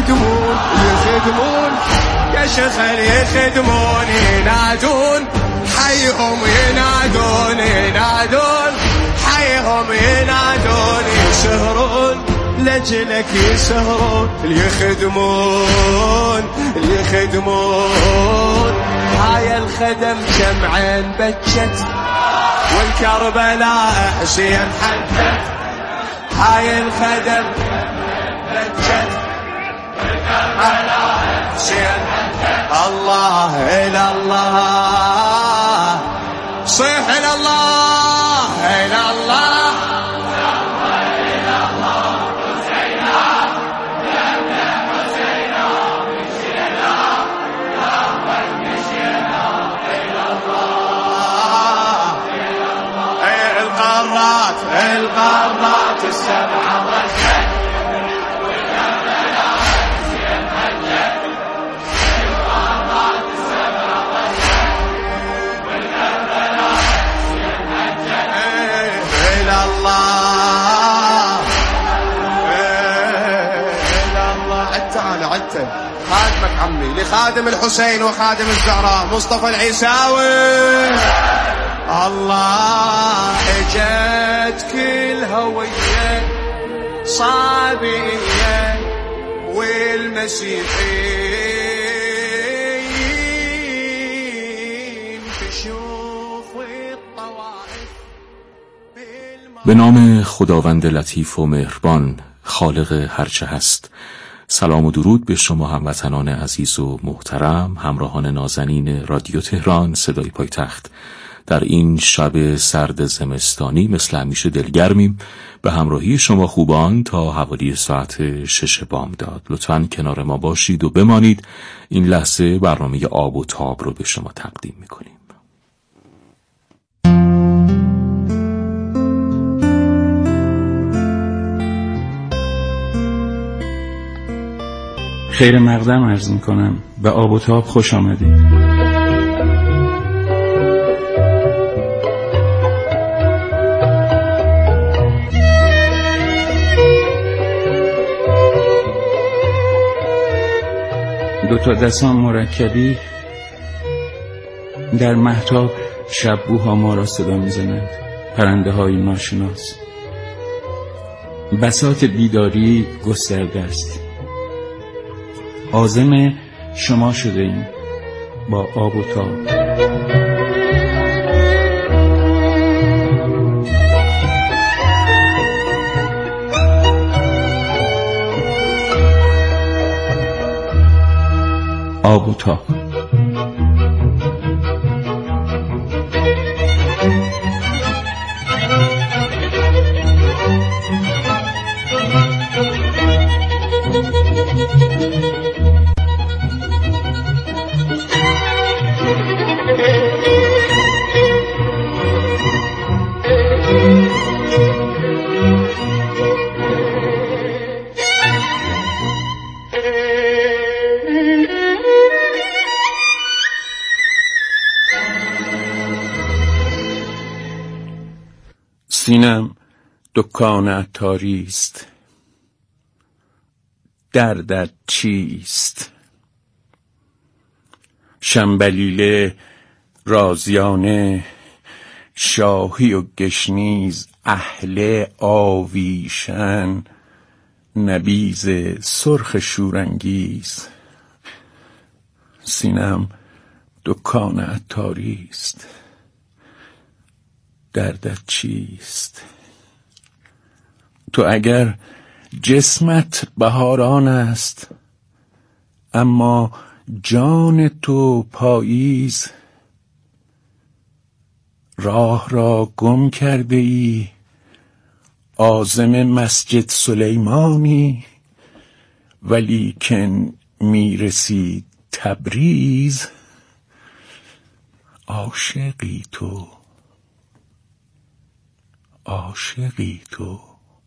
يخدمون يا شغل يخدمون ينادون حيهم ينادون حيهم ينادون يسهرون لجلك يسهرون يخدمون هاي الخدم جمعين بجت والكربلاء حسين حدت هاي الخدم بجت والكربلاء حسين حدت الله إلى الله صيح إلى الله إلى الله القارات السبعة ضجت والكربلاء حسين حجت القارات السبعة ضجت والكربلاء حسين حجت إلى الله إلى الله عدت خادمك عمي لخادم الحسين وخادم الزهراء مصطفى العيساوي الله اجت كل هوية صابية والمسيحيين تشوف الطوائف به نام خداوند لطیف و مهربان خالق هرچه هست. سلام و درود به شما هموطنان عزیز و محترم، همراهان نازنین رادیو تهران صدای پایتخت. در این شب سرد زمستانی مثل همیشه دلگرمیم به همراهی شما خوبان تا حوالی ساعت 6 بامداد. لطفاً کنار ما باشید و بمانید. این لحظه برنامه آب و تاب رو به شما تقدیم میکنیم. خیر مقدم عرض میکنم و آب و تاب خوش آمدید. دو تا دستان مرکبی در مهتاب شب‌بوها ما را صدا می‌زنند، پرنده های ناشناس. بساط بیداری گسترده است. عازم شما شده ایم با آب و تاب. آب و تاب. سینم دکان عطاری است، دردت چیست؟ شنبلیله، رازیانه، شاهی و گشنیز، اهل آویشن، نبیذ سرخ شورانگیز. سینم دکان عطاری است، دردت چیست؟ تو اگر جسمت بهاران است، اما جان تو پاییز، راه را گم کرده ای، عازم مسجد سلیمانی، ولیکن میرسی تبریز. عاشقی تو،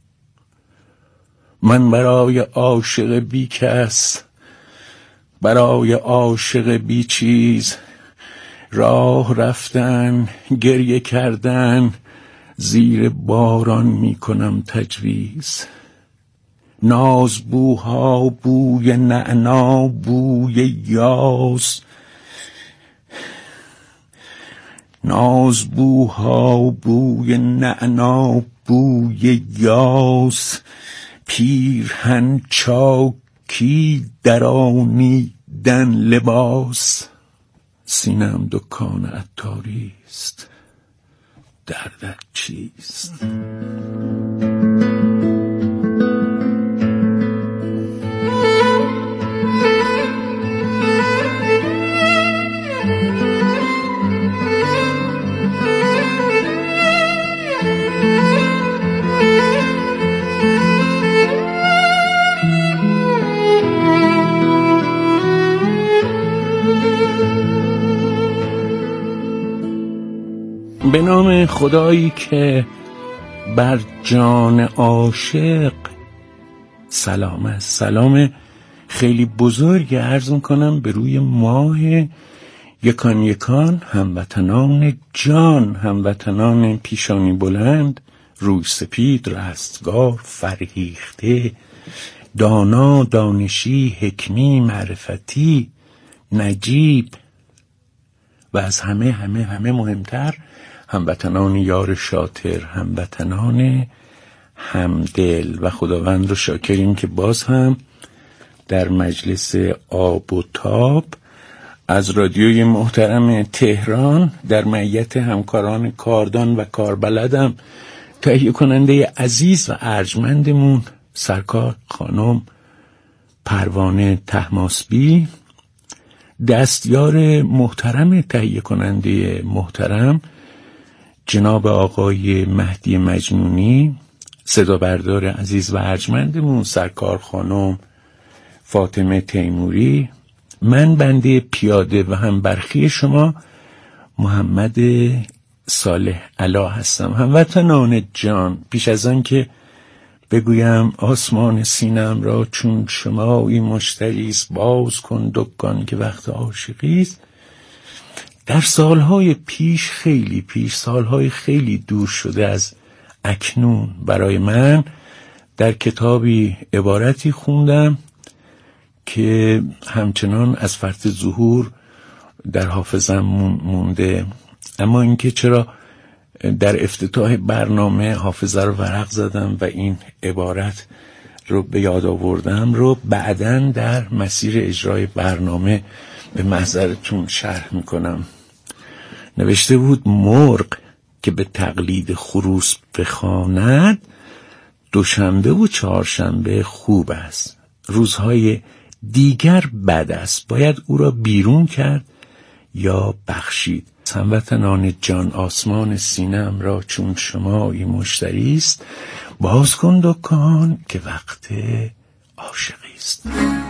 من برای عاشق بی کس، برای عاشق بی چیز، راه رفتن، گریه کردن، زیر باران می کنم تجویز. نازبوها بوی نعنا بوی یاس، نازبوها بوی نعنا بوی یاس، پیرهن چاکی درانیدن لباس. سینم دکان عطاری است، دردت چیست؟ به نام خدایی که بر جان عاشق سلام است. سلام خیلی بزرگ عرض میکنم به روی ماه یکان یکان، هموطنان جان، هموطنان پیشانی بلند، روی سپید، رستگار، فرهیخته، دانا، دانشی، حکمی، معرفتی، نجیب و از همه مهمتر هموطنان یار شاطر، هموطنان همدل. و خداوند رو شاکریم که باز هم در مجلس آب و تاب از رادیوی محترم تهران در معیت همکاران کاردان و کاربلدم، تهیه کننده عزیز و ارجمندمون سرکار خانم پروانه طهماسبی، دستیار محترم تهیه کننده محترم جناب آقای مهدی مجنونی، صدا بردار عزیز و ارجمندمون سرکار خانم فاطمه تیموری، من بنده پیاده و هم برخی شما محمد صالح علا هستم. هموطنان جان، پیش از آن که بگویم آسمان سینم را چون شمایی مشتریست، باز کن دکان که وقت عاشقیست. در سالهای پیش، خیلی پیش، سالهای خیلی دور شده از اکنون، برای من در کتابی عبارتی خوندم که همچنان از فرط ظهور در حافظم مونده، اما اینکه چرا در افتتاح برنامه حافظه رو ورق زدم و این عبارت رو به یاد آوردم رو بعداً در مسیر اجرای برنامه به محضرتون شرح میکنم. نوشته بود مرغ که به تقلید خروس بخواند، دوشنبه و چهارشنبه خوب است، روزهای دیگر بد است، باید او را بیرون کرد یا بخشید. هموطنان جان، آسمان سینم را چون شمایی مشتریست، باز کن دکان که وقت عاشقیست.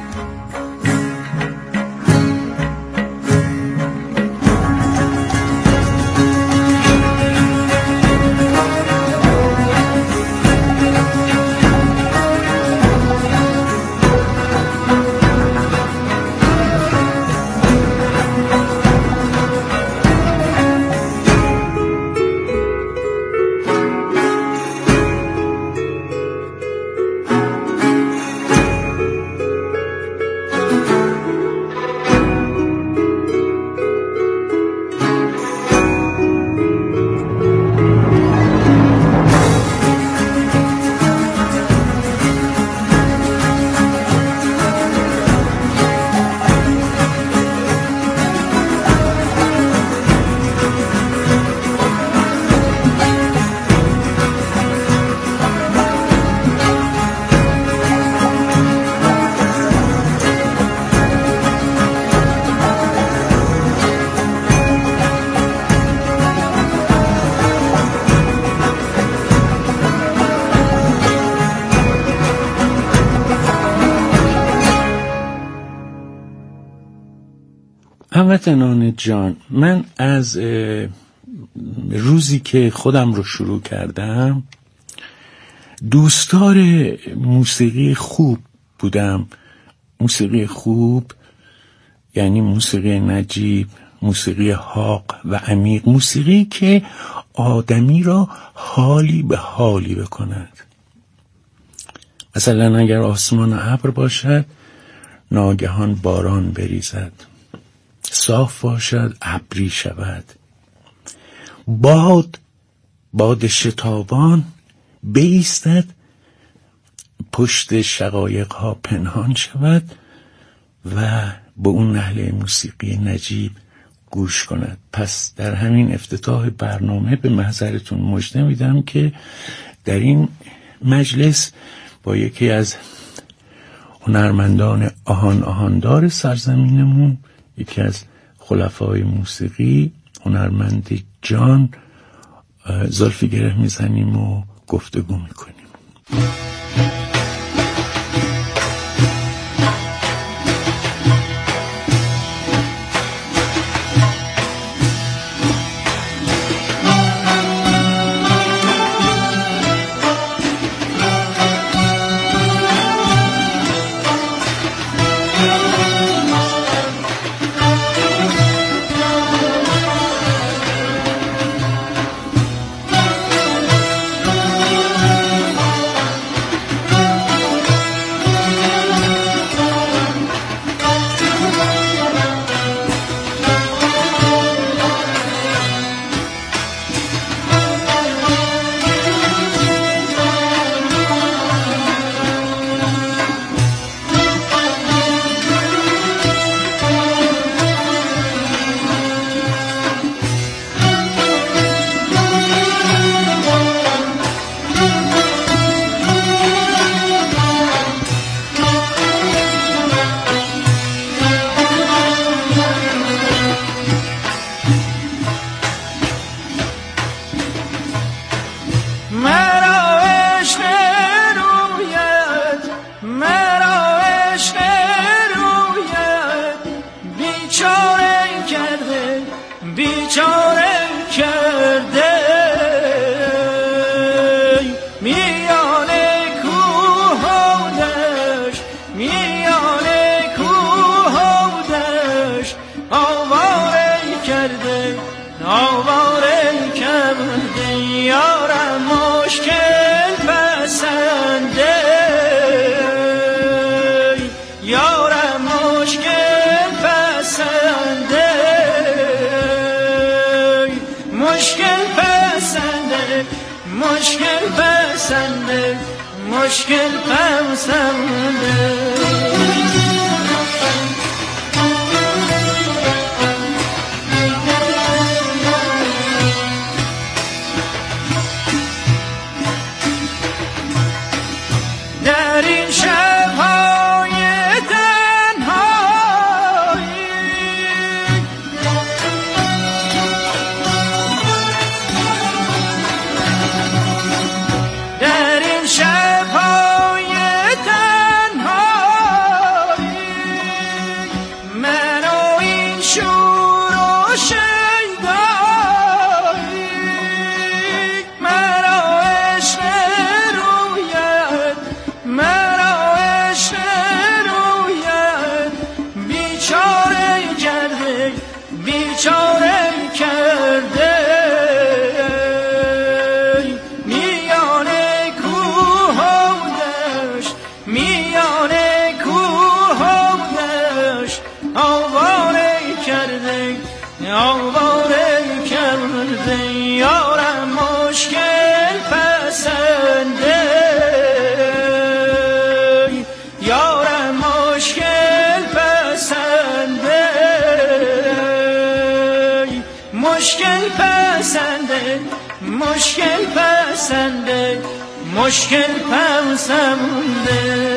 هموطنان جان، من از روزی که خودم رو شروع کردم دوستدار موسیقی خوب بودم. موسیقی خوب یعنی موسیقی نجیب، موسیقی حاق و عمیق، موسیقی که آدمی را حالی به حالی بکند. مثلا اگر آسمان آبر باشد ناگهان باران بریزد، صاف باشد ابری شود، باد شتابان بایستد پشت شقایق ها پنهان شود و به اون نحله موسیقی نجیب گوش کند. پس در همین افتتاح برنامه به محضرتون مژده میدم که در این مجلس با یکی از هنرمندان آهاندار سرزمینمون، یکی از خلفای موسیقی، هنرمند جان، زلفی گره میزنیم و گفتگو میکنیم. مشکل پسنده در این شب‌های تنهایی در این شب‌های تنهایی من و این شور و شیدایی مرا عشق رویت مرا عشق رویت بیچاره کرده بیچاره کرده میان کوه و دشت میان کوه و دشت آواره کرده آواره کرده یارم مشکل پسنده یارم مشکل پسنده مشکل پسنده مشکل پسنده مشکل پسنده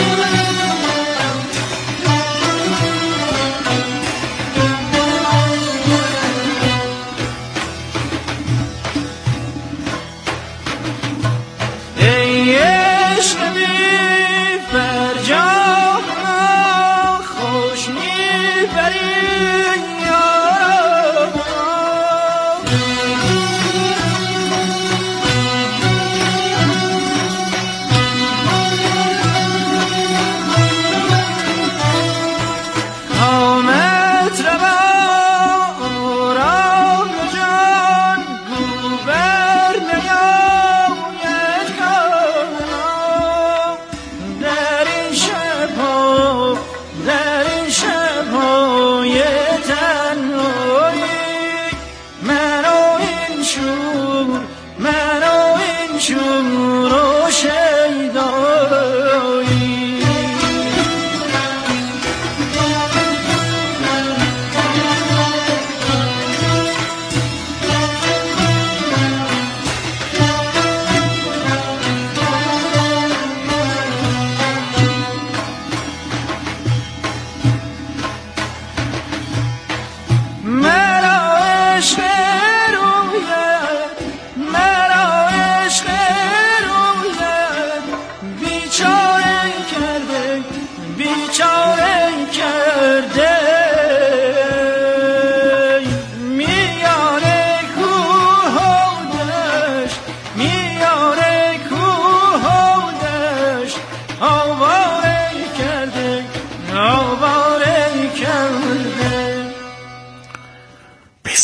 ای عشق بی فرجام خوش میبری یارم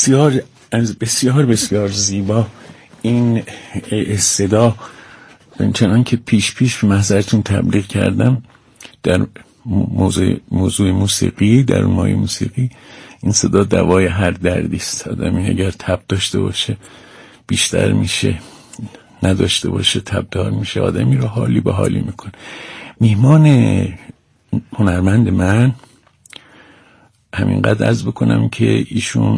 بسیار بسیار بسیار زیبا این صدا. چنان که پیش محضرتون تبلیغ کردم در موضوع موسیقی، در مایه موسیقی، این صدا دوای هر دردی است. آدمی اگر تب داشته باشه بیشتر میشه، نداشته باشه تبدار میشه، آدمی رو حالی به حالی میکنه. میهمان هنرمند من همینقدر عرض بکنم که ایشون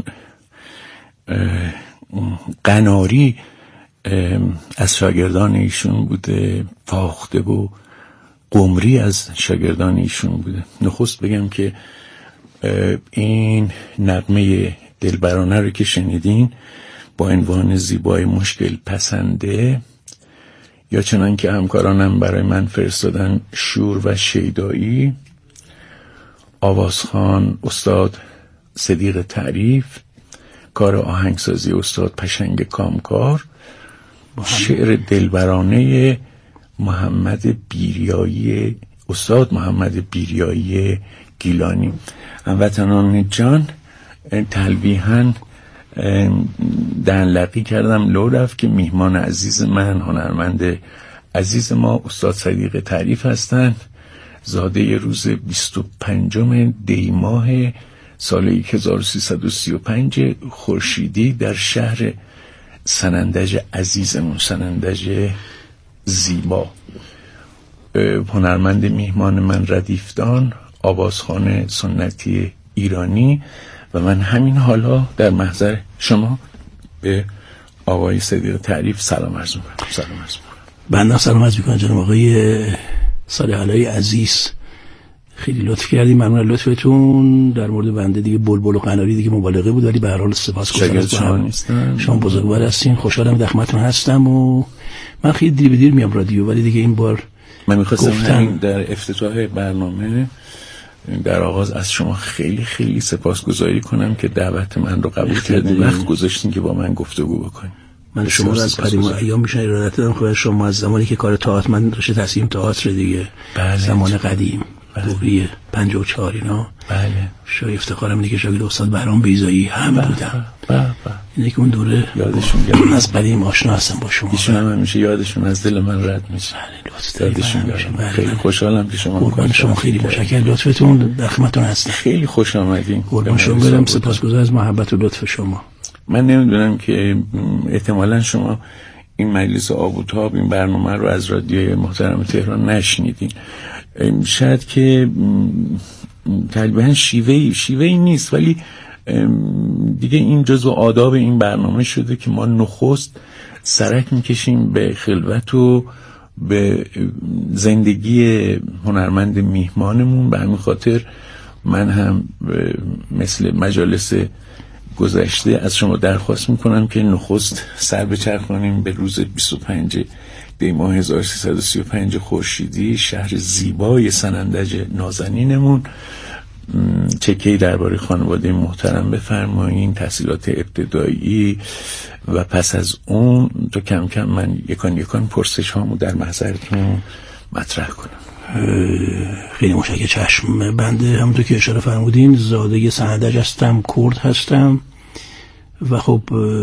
قناری از شاگردان ایشون بوده، فاخته و قمری از شاگردان ایشون بوده. نخست بگم که این نغمه دلبرانه رو که شنیدین با عنوان زیبای مشکل پسنده، یا چنان که همکارانم برای من فرستادن شور و شیدایی، آوازخوان استاد صدیق تعریف، کار آهنگسازی استاد پشنگ کامکار، شعر دلبرانه محمد بیریایی، استاد محمد بیریایی گیلانی. هموطنان جان، تلویحاً دهن‌لقی کردم لو رفت که میهمان عزیز من، هنرمند عزیز ما استاد صدیق تعریف هستند. زاده روز 25 دی ماه سال 1335 خورشیدی در شهر سنندج عزیزمون، سنندج زیبا. هنرمند میهمان من ردیفدان، آوازخوان سنتی ایرانی، و من همین حالا در محضر شما به آقای صدیق تعریف سلام عرض می‌کنم. سلام عرض می‌کنم. بنده سلام عرض می‌کنم جناب آقای صالح علایی عزیز، خیلی لطف کردید، ممنون از لطفتون. در مورد بنده دیگه بلبل و قناری دیگه مبالغه بود، ولی به هر حال سپاسگزارم. شما بزرگوار هستین، خوشحالم در خدمتتون هستم و من خیلی دیر به دیر میام رادیو، ولی دیگه این بار من می‌خواستم در افتتاح برنامه در آغاز از شما خیلی خیلی سپاسگزاری کنم که دعوت من رو قبول کردین، وقت گذاشتین که با من گفتگو بکنین. من شما رو از قدیم ایام میشن ارادت دارم. خواهش شما از زمانی که کار تئاتر من داشته تصمیم تئاتر دیگه، بله. زمان قدیم، بله. دوری 54 اینا، بله. شای افتخارم اینه که شاگرد استاد بهرام بیزایی هم بودم. اینه که اون دوره یادشون از قدیم آشنا هستم با شما. ایشون هم همیشه یادشون از دل من رد میشه. بله. خیلی خوشحالم که شما قربان شما، خیلی متشکرم لطفتون، در خدمتتون هستم. خیلی خوش آمدین. قربان شما برم، سپاسگزار از محبت و لطف شما. من نمیدونم که احتمالاً شما این مجلس آب و تاب، این برنامه رو از رادیوی محترم تهران نشنیدین. شاید که تقریبا شیوهی نیست، ولی دیگه این جزو آداب این برنامه شده که ما نخست سرک میکشیم به خلوت و به زندگی هنرمند میهمانمون. به همین خاطر من هم مثل مجالس گذشته از شما درخواست میکنم که نخست سر بچرخونیم به روز 25 دی ماه 1335 خورشیدی، شهر زیبای سنندج نازنینمون. چکه‌ای درباره خانواده محترم بفرمایین، تحصیلات ابتدایی، و پس از اون تو کم کم من یکان پرسش هامو در محضرتون مطرح کنم. خیلی متشکرم. چشم. بنده همونطور که اشاره فرمودین زاده سنندج هستم، کرد هستم، و خب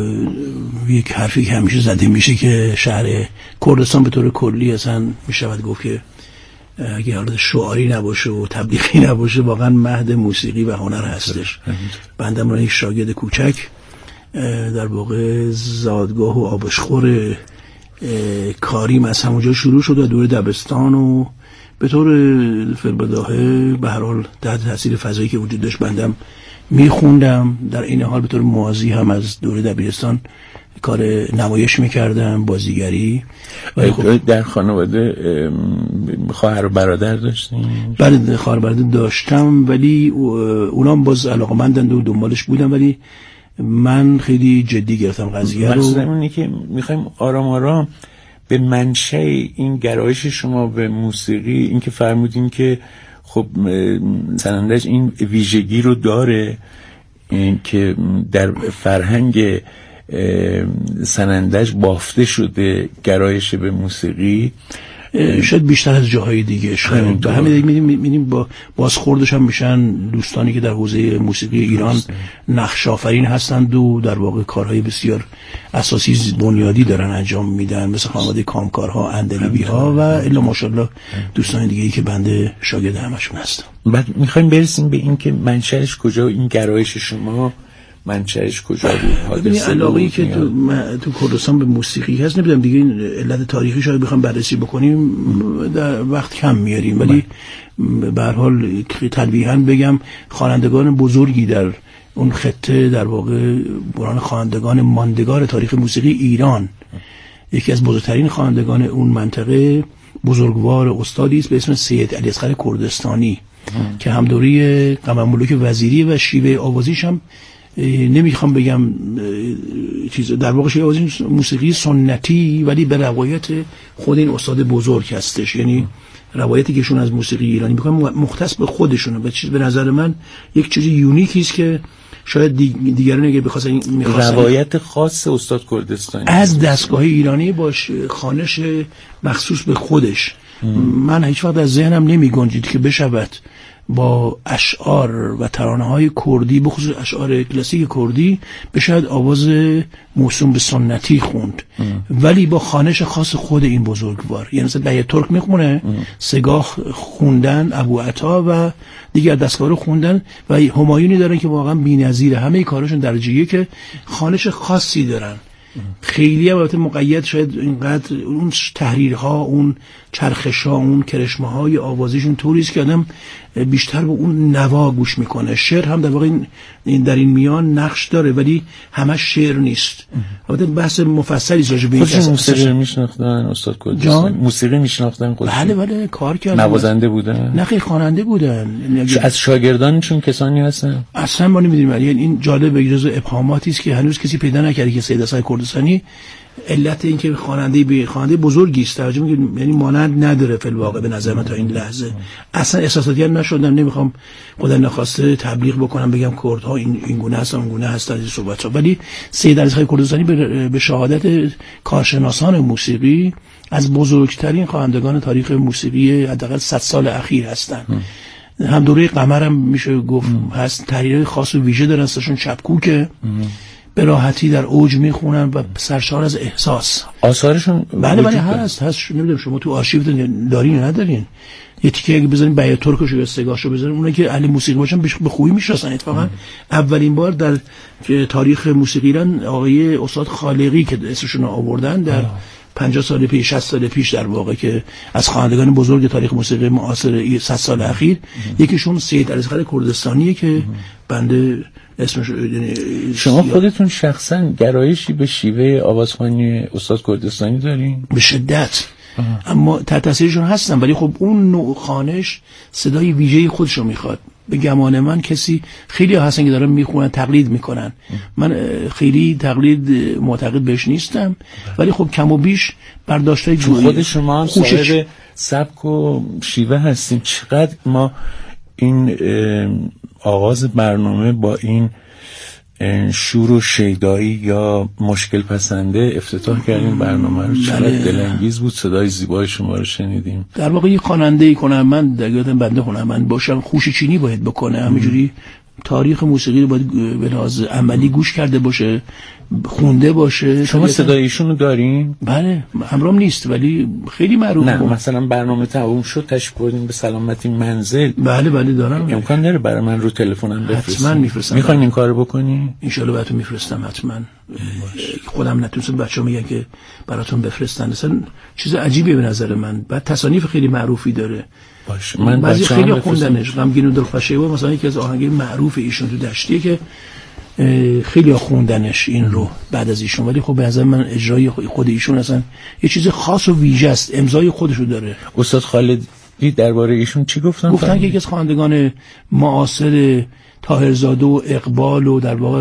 یک حرفی که همیشه زده میشه که شهر کردستان به طور کلی اصلا میشود گفت که اگه حالت شعاری نباشه و تبلیغی نباشه واقعا مهد موسیقی و هنر هستش. بنده من یک شاگرد کوچک در واقع زادگاه و آبشخور کاریم از همونجا شروع شد و دوره دبستان و به طور فربداهه به هر حال در تاثیر فضایی که وجود داشت بندم میخوندم. در این حال به طور موازی هم از دوره دبیرستان کار نمایش میکردم، بازیگری. خب در خانواده خواهر و برادر داشتین؟ بله، خواهر برادر داشتم، ولی اونام باز علاقه‌مندند و دنبالش بودم، ولی من خیلی جدی گرفتم قضیه رو. مقصودم اینه که میخوایم آرام آرام به منشأ این گرایش شما به موسیقی، این که فرمودین که خب سنندج این ویژگی رو داره، این که در فرهنگ سنندج بافته شده گرایش به موسیقی، شاید بیشتر از جاهای دیگه شاید. به همین می‌بینیم با بازخوردش هم میشن دوستانی که در حوزه موسیقی ایران نقش آفرین هستند و در واقع کارهای بسیار اساسی بنیادی دارن انجام میدن، مثل خانواده کامکارها، اندلیبی‌ها و الا ماشاءالله دوستان دیگه‌ای که بنده شاگرد همشون هستم. بعد می‌خوایم برسیم به این که منشأش کجا، این گرایش شما منشأش کجا بود؟ ببینید علاقه‌ای که تو کردستان به موسیقی هست، نمیدونم دیگه این علت تاریخی شاید بخوام بررسی بکنیم در وقت کم میاریم، ولی به هر حال تلویحاً بگم خوانندگان بزرگی در اون خطه در واقع بران خوانندگان ماندگار تاریخ موسیقی ایران، یکی از بزرگترین خوانندگان اون منطقه بزرگوار استادی است به اسم سید علی اصغر کردستانی که هم دوره قمرملوک وزیری و شیوه آوازیش هم نمیخوام بگم چیز در واقع شیوه آوازی موسیقی سنتی ولی به روایت خود این استاد بزرگ هستش، یعنی روایتی که ایشون از موسیقی ایرانی میکنن مختص به خودشونه. به نظر من یک چیزی یونیکی است که شاید دیگران اگه بخواستن روایت خاص استاد کردستانی از دستگاه ایرانی باشه، خوانش مخصوص به خودش. من هیچ وقت از ذهنم نمی گنجید که بشود با اشعار و ترانه‌های کردی، بخصوص اشعار کلاسیک کردی، بشود آواز موسوم به سنتی خوند، ولی با خوانش خاص خود این بزرگوار. یعنی مثلا بیات ترک میخونه، سگاه خوندن، ابو عطا و دیگر دستگاه رو خوندن و همایونی دارن که واقعا بی‌نظیره، همه کارشون درجه‌ایه که خوانش خاصی دارن. خیلی هم البته مقید شاید اینقدر اون تحریرها، اون چرخش‌ها، اون کرشمه‌های آوازیشون طوریست که آدم بیشتر به اون نوا گوش میکنه. شعر هم در واقع این در این میان نقش داره ولی همش شعر نیست. البته بحث مفصلی راجع به این موسیقی میشناختن استاد کردستانی، موسیقی میشناختن خودشون؟ بله کار کردن. نوازنده بودن؟ نه خیلی خواننده بودن. از شاگردانشون کسانی هستن؟ اصلا ما نمیدونیم. یعنی این جالب جزو ابهاماتی است که هنوز کسی پیدا نکرده که سید اصغر کردستانی علت این که خواننده بزرگی است، توجه می‌کنید، یعنی مانند نداره فی الواقع به نظر من تا این لحظه. اصلا احساساتی نشدم، نمیخوام خدا نخواسته تبلیغ بکنم بگم کردها این گونه هستن اون گونه هستن این صحبت‌ها، ولی سید علی اصغر کردستانی به شهادت کارشناسان موسیقی از بزرگترین خوانندگان تاریخ موسیقی حداقل 100 سال اخیر هستن. هم دوره قمر هم میشه گفت هست، تحریرهای خاص و ویژه دارن، ازشون چپکوکه، به راحتی در اوج میخونن و سرشار از احساس. آثارشون بله هست نمیدونم شما تو آرشیو دارین یا ندارین. یه تیکه اگه بزنین بیات ترکشو یا سگاشو بزنین، اونایی که اهل موسیقی باشن به خوبی میشناسن. اتفاقا اولین بار در تاریخ موسیقی ایران آقای استاد خالقی که اسمشون آوردن در 50 سال پیش 60 سال پیش در واقع که از خوانندگان بزرگ تاریخ موسیقی معاصر 100 سال اخیر، یکیشون سید علی اصغر کردستانیه که بنده اسمش. شما خودتون شخصا گرایشی به شیوه آوازخوانی استاد کردستانی دارین؟ به شدت. اما تحت تاثیرشون هستم، ولی خب اون نوع خوانش صدای ویژه‌ای خودشو میخواد. به گمان من کسی خیلی هستن که دارن میخونن تقلید میکنن، من خیلی تقلید معتقد بهش نیستم، ولی خب کم و بیش برداشتای خود شما هم صاحب سبک و شیوه هستیم. چقدر ما این آغاز برنامه با این شور و شیدایی یا مشکل پسنده افتتاح کردیم برنامه رو. چقدر دلانگیز بود، صدای زیبای شما رو شنیدیم. در واقع یک خواننده هنرمند در یادم بنده هنرمند باشم خوشیچینی باید بکنه، همینجوری تاریخ موسیقی رو باید به لحاظ عملی گوش کرده باشه، خونده باشه. شما صدای ایشون رو دارین؟ بله همراهم نیست ولی خیلی معروفه. نه مثلا برنامه تموم شد تشریف بردیم به سلامتی منزل. بله دارم. امکان داره برای من رو تلفنم بفرستین؟ حتما میفرستم. میخواین این کارو بکنی؟ ان شاء الله براتون میفرستم حتما. خودم نتونستم بچه‌ها میگن که براتون بفرستن. اصلا چیز عجیبیه به نظر من. بعد تصانیف خیلی معروفی داره. باشه من بعضی خیلی خوندنش. غمگین و دلخوشی‌ها مثلا یکی از آهنگای معروف ایشون تو دشتیه که خیلی خوندنش این رو بعد از ایشون، ولی خب به نظر من اجرای خود ایشون اصلا یه چیز خاص و ویژه است، امضای خودشو داره. استاد خالدی درباره ایشون چی گفتن؟ گفتن که یکی از خوانندگان معاصر طاهرزاده و اقبال و در واقع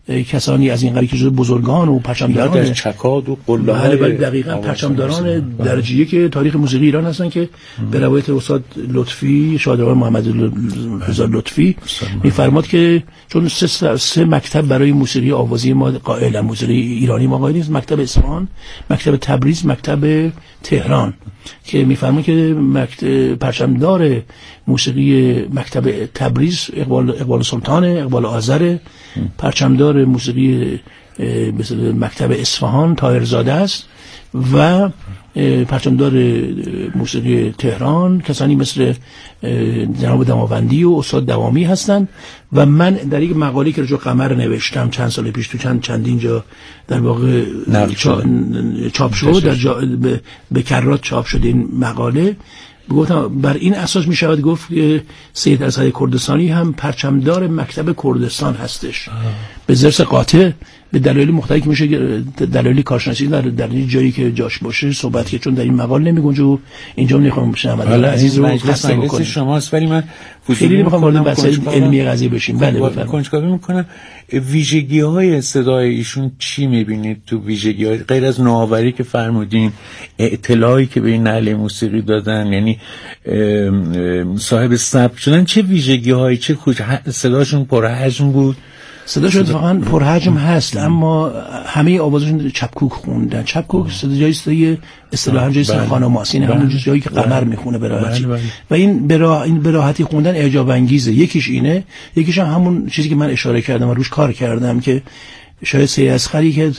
کسانی از این قبیل که جزو بزرگان و پرچمداران در چکاد و قله‌های دقیقاً پرچمداران درجه یک تاریخ موسیقی ایران هستن که به روایت استاد لطفی شادروان محمد رضا لطفی می‌فرماد که چون سه مکتب برای موسیقی آوازی ما قائلن، موسیقی ایرانی ما قائلیم، مکتب اصفهان، مکتب تبریز، مکتب تهران، که می‌فرماد که پرچمدار موسیقی مکتب تبریز اقبال سلطان، اقبال آذر، پرچمدار موسیقی مثل مکتب اصفهان طاهرزاده است و پرچمدار موسیقی تهران کسانی مثل جناب دماوندی و استاد دوامی هستند. و من در یک مقاله که رجوع قمر نوشتم چند سال پیش تو چندین جا در واقع چاپ شد، به کرات چاپ شد این مقاله، گفتم بر این اساس می شود گفت که سید اسعد کردستانی هم پرچمدار مکتب کردستان هستش به ضرس قاطع، به دلایل مختلفی که میشه دلایل کارشناسی در جایی که جاش باشه صحبت که چون در این مقاله نمیگنجه و اینجا نمیخوام بشم عزیز رو قصد بکنم شماست، ولی من خیلی نمیخوام وارد بحث علمی قضیه بشیم. بله بفرمایید. کنجکاوی میکنم ویژگی‌های صدای ایشون چی میبینید تو ویژگی‌های غیر از نوآوری که فرمودین، اطلاعی که به این نعل موسیقی دادن، یعنی صاحب سبک شدن، چه ویژگی‌هایی، چه صداشون پرحجم بود؟ صداشون اتفاقاً پرحجم هست، اما همه آوازشون چپکوک خوندن. چپکوک صدای صدای اصطلاحاً جای خانم‌هاست، این همون جایی که قمر میخونه به راحتی و این به راحتی خوندن اعجاب انگیزه. یکیش اینه، یکیش هم همون چیزی که من اشاره کردم و روش کار کردم که شاید سید اصغری که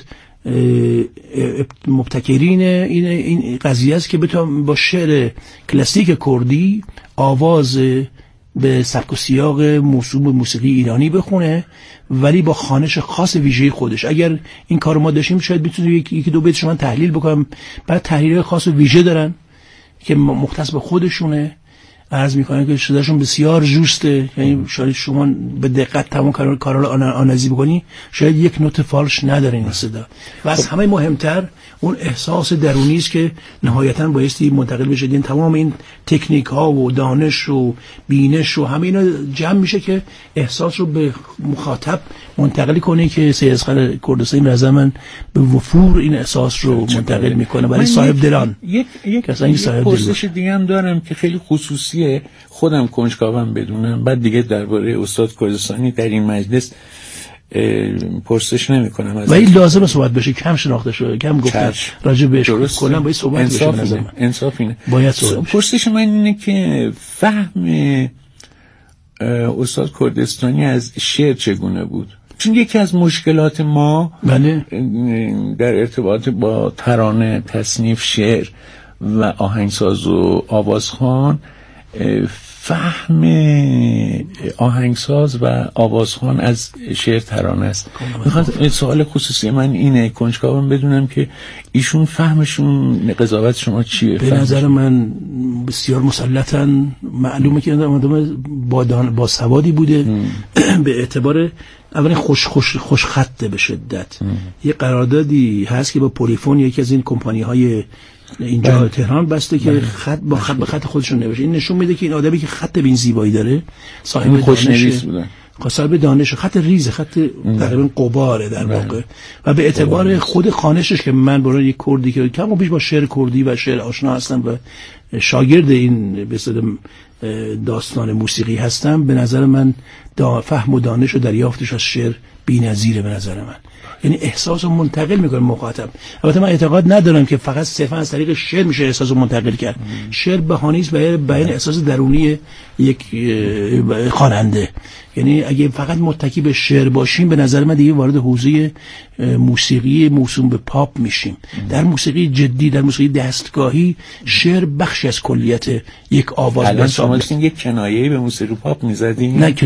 مبتکرین این قضیه است که بتونم با شعر کلاسیک کردی آواز به سبک و سیاق موسوم به موسیقی ایرانی بخونه ولی با خوانش خاص ویژه خودش. اگر این کارو ما داشتیم شاید بتونیم یکی دو بیتش من تحلیل بکنم. بعد تحلیل خاص و ویژه دارن که مختص به خودشونه، عرض میکنن که صداشون بسیار جوسته، یعنی شاید شما به دقت تمام کارا رو آنالیز بکنی شاید یک نوت فالش نداره این صدا. و از همه مهمتر اون احساس درونی است که نهایتاً بایستی منتقل بشه. این تمام این تکنیک ها و دانش و بینش و همه اینا جمع میشه که احساس رو به مخاطب منتقل کنه که سید اصغر کردستانی به نظر من به وفور این احساس رو منتقل میکنه برای صاحب دلان. یک پرسش دیگه هم دارم که خیلی خصوصیه، خودم کنجکاوم بدونم، بعد دیگه درباره استاد کردستانی در این مجلس پرسش نمی کنم و این لازم صحبت بشه، کم شناخته شده، کم گفتن راجع بهش کنم، باید صحبت بشه. انصاف اینه. باید صحبت پرسش من اینه که فهم استاد کردستانی از شعر چگونه بود؟ چون یکی از مشکلات ما در ارتباط با ترانه، تصنیف شعر و آهنگساز و آوازخوان فهم آهنگساز و آوازخوان از شعر ترانه است. میخواد سوال خصوصی من اینه، کنجکاوم بدونم که ایشون فهمشون، قضاوت شما چیه؟ به نظر من بسیار مسلطاً معلومه که آدم با سوادی بوده به اعتبار اولا خوش خطه به شدت. یه قراردادی هست که با پولیفون، یکی از این کمپانی‌های اینجا تهران بسته که خط با خط خودشون نوشته. این نشون میده که این آدمی که خط به این زیبایی داره صاحب خوشنویس بوده، صاحب دانش، خط ریز، خط تقریبا قباره در واقع. و به اعتبار خود خوانشش که من برای یک کردی که کم و بیش با شعر کردی و شعر آشنا هستم و شاگرد این به اصطلاح داستان موسیقی هستم، به نظر من فهم و دانش و دریافتش از شعر بی‌نظیره به نظر من. یعنی احساس رو منتقل میکنه مخاطب. البته من اعتقاد ندارم که فقط صرفا از طریق شعر میشه احساس رو منتقل کرد. شعر بهانه‌ای است برای بیان احساس درونی یک خواننده. یعنی اگه فقط متکی به شعر باشیم به نظر من دیگه وارد حوزه موسیقی موسوم به پاپ میشیم. در موسیقی جدی، در موسیقی دستگاهی شعر بخشی از کلیت یک آواز. الان شما یک کنایه‌ای به موسیقی پاپ می‌زدین؟ نه